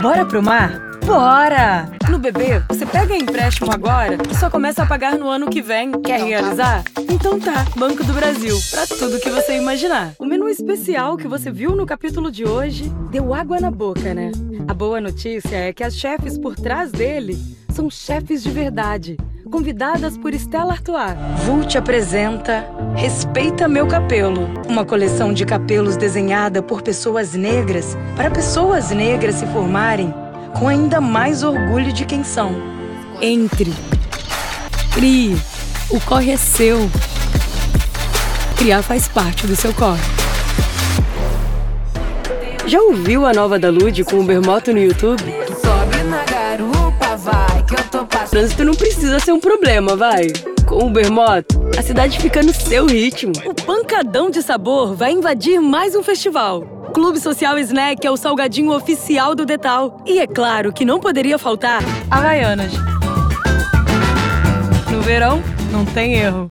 Bora pro mar? Bora! No BB, você pega empréstimo agora e só começa a pagar no ano que vem. Quer realizar? Então tá, Banco do Brasil, pra tudo que você imaginar. O menu especial que você viu no capítulo de hoje deu água na boca, né? A boa notícia é que as chefes por trás dele são chefes de verdade, convidadas por Stella Artois. Vult apresenta Respeita Meu Capelo, uma coleção de capelos desenhada por pessoas negras para pessoas negras se formarem com ainda mais orgulho de quem são. Entre. Crie. O corre é seu. Criar faz parte do seu corre. Já ouviu a nova da Lud com o Bermoto no YouTube? Sobe na garupa, vai, que eu tô passando. Trânsito não precisa ser um problema, vai. Com o Bermoto, a cidade fica no seu ritmo. O pancadão de sabor vai invadir mais um festival. Clube Social Snack é o salgadinho oficial do Detal. E é claro que não poderia faltar Havaianas. No verão, não tem erro.